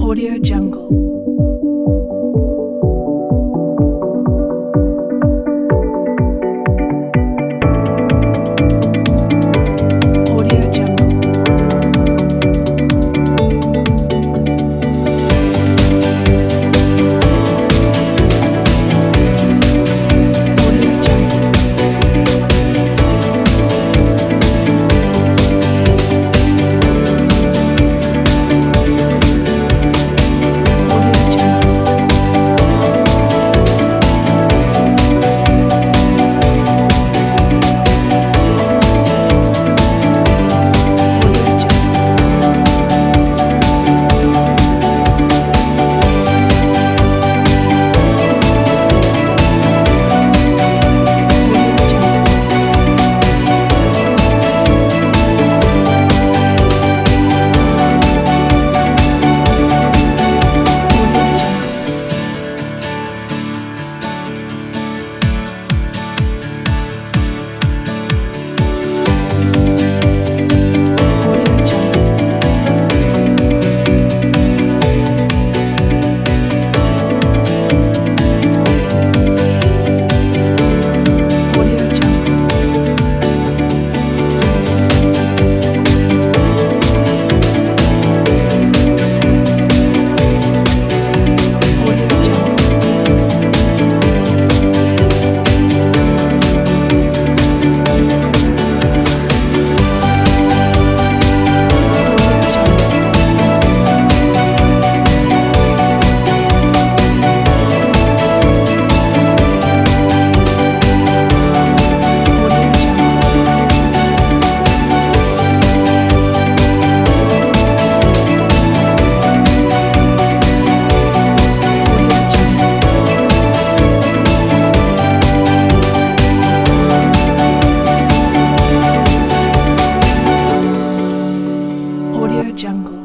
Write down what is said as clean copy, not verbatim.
Audio Jungle. Audio Jungle. Audio Jungle. Audio Jungle. Audio Jungle. Audio Jungle. Audio Jungle. Audio Jungle. Audio Jungle. Audio Jungle. Audio Jungle. Audio Jungle. Audio Jungle. Audio Jungle.